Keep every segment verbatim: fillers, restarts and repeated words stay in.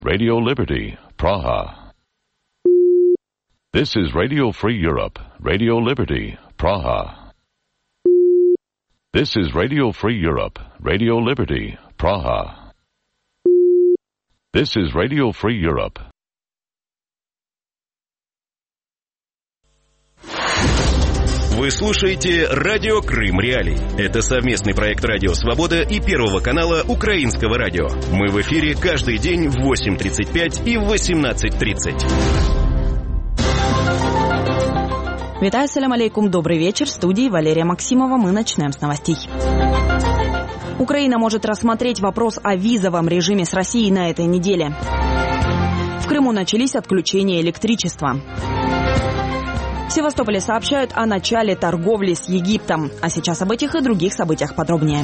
Radio Liberty, Praha. This is Radio Free Europe, Radio Liberty, Praha. This is Radio Free Europe, Radio Liberty, Praha. This is Radio Free Europe. Вы слушаете «Радио Крым Реалии». Это совместный проект «Радио Свобода» и Первого канала Украинского радио. Мы в эфире каждый день в восемь тридцать пять и в восемнадцать тридцать. Витаю, салям алейкум, добрый вечер. В студии Валерия Максимова. Мы начинаем с новостей. Украина может рассмотреть вопрос о визовом режиме с Россией на этой неделе. В Крыму начались отключения электричества. В Севастополе сообщают о начале торговли с Египтом. А сейчас об этих и других событиях подробнее.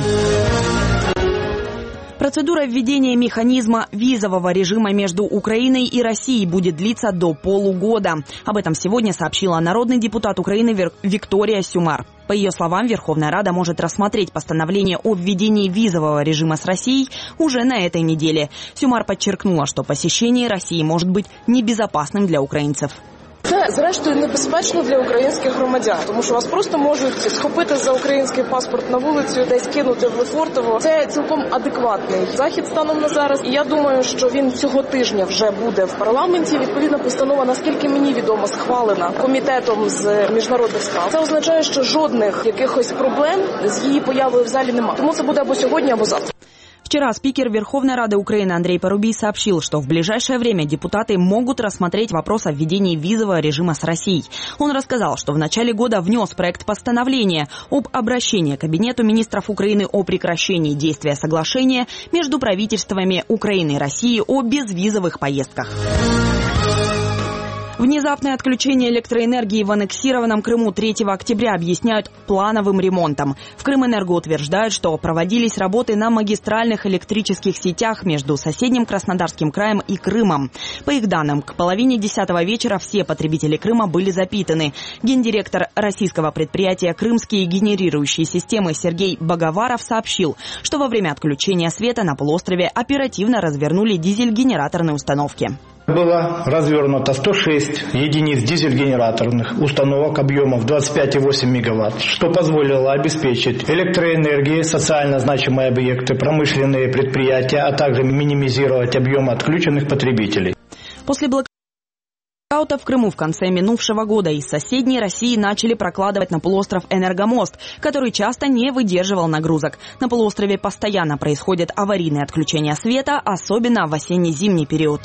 Процедура введения механизма визового режима между Украиной и Россией будет длиться до полугода. Об этом сегодня сообщила народный депутат Украины Виктория Сюмар. По ее словам, Верховная Рада может рассмотреть постановление о введении визового режима с Россией уже на этой неделе. Сюмар подчеркнула, что посещение России может быть небезопасным для украинцев. Це, зрештою, небезпечно для українських громадян, тому що вас просто можуть схопити за український паспорт на вулицю, десь кинути в Лефортово. Це цілком адекватний захід станом на зараз. І я думаю, що він цього тижня вже буде в парламенті. Відповідна постанова, наскільки мені відомо, схвалена комітетом з міжнародних справ. Це означає, що жодних якихось проблем з її появою в залі немає. Тому це буде або сьогодні, або завтра. Вчера спикер Верховной Рады Украины Андрей Парубий сообщил, что в ближайшее время депутаты могут рассмотреть вопрос о введении визового режима с Россией. Он рассказал, что в начале года внес проект постановления об обращении к Кабинету министров Украины о прекращении действия соглашения между правительствами Украины и России о безвизовых поездках. Внезапное отключение электроэнергии в аннексированном Крыму третьего октября объясняют плановым ремонтом. В Крымэнерго утверждают, что проводились работы на магистральных электрических сетях между соседним Краснодарским краем и Крымом. По их данным, к половине десятого вечера все потребители Крыма были запитаны. Гендиректор российского предприятия «Крымские генерирующие системы» Сергей Боговаров сообщил, что во время отключения света на полуострове оперативно развернули дизель-генераторные установки. Было развернуто сто шесть единиц дизель-генераторных установок объемов двадцать пять и восемь мегаватт, что позволило обеспечить электроэнергией социально значимые объекты, промышленные предприятия, а также минимизировать объемы отключенных потребителей. После блокаута в Крыму в конце минувшего года из соседней России начали прокладывать на полуостров энергомост, который часто не выдерживал нагрузок. На полуострове постоянно происходят аварийные отключения света, особенно в осенне-зимний период.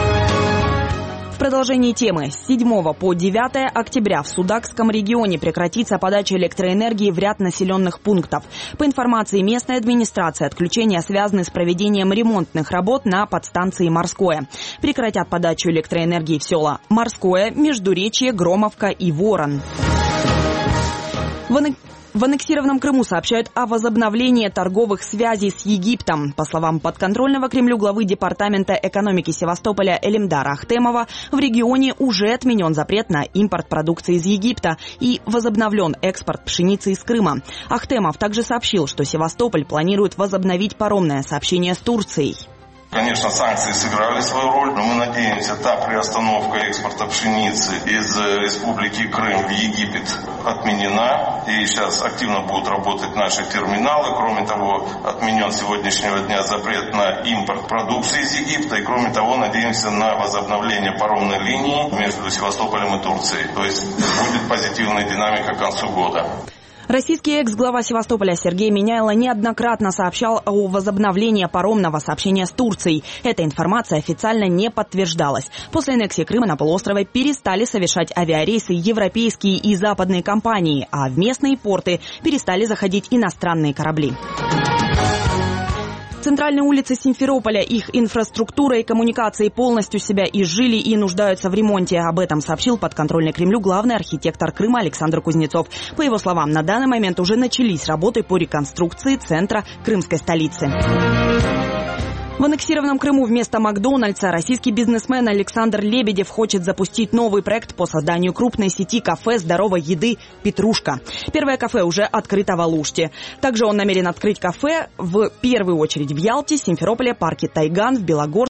В продолжении темы. С седьмого по девятое октября в Судакском регионе прекратится подача электроэнергии в ряд населенных пунктов. По информации местной администрации, отключения связаны с проведением ремонтных работ на подстанции «Морское». Прекратят подачу электроэнергии в села Морское, Междуречье, Громовка и Ворон. В аннексированном Крыму сообщают о возобновлении торговых связей с Египтом. По словам подконтрольного Кремлю главы Департамента экономики Севастополя Элемдара Ахтемова, в регионе уже отменен запрет на импорт продукции из Египта и возобновлен экспорт пшеницы из Крыма. Ахтемов также сообщил, что Севастополь планирует возобновить паромное сообщение с Турцией. Конечно, санкции сыграли свою роль, но мы надеемся, та приостановка экспорта пшеницы из Республики Крым в Египет отменена. И сейчас активно будут работать наши терминалы. Кроме того, отменен с сегодняшнего дня запрет на импорт продукции из Египта. И кроме того, надеемся на возобновление паромной линии между Севастополем и Турцией. То есть будет позитивная динамика к концу года. Российский экс-глава Севастополя Сергей Миняйло неоднократно сообщал о возобновлении паромного сообщения с Турцией. Эта информация официально не подтверждалась. После аннексии Крыма на полуострове перестали совершать авиарейсы европейские и западные компании, а в местные порты перестали заходить иностранные корабли. Центральные улицы Симферополя, их инфраструктура и коммуникации полностью себя изжили и нуждаются в ремонте. Об этом сообщил подконтрольный Кремлю главный архитектор Крыма Александр Кузнецов. По его словам, на данный момент уже начались работы по реконструкции центра крымской столицы. В аннексированном Крыму вместо Макдональдса российский бизнесмен Александр Лебедев хочет запустить новый проект по созданию крупной сети кафе здоровой еды «Петрушка». Первое кафе уже открыто в Алуште. Также он намерен открыть кафе в первую очередь в Ялте, Симферополе, парке Тайган, в Белогорске,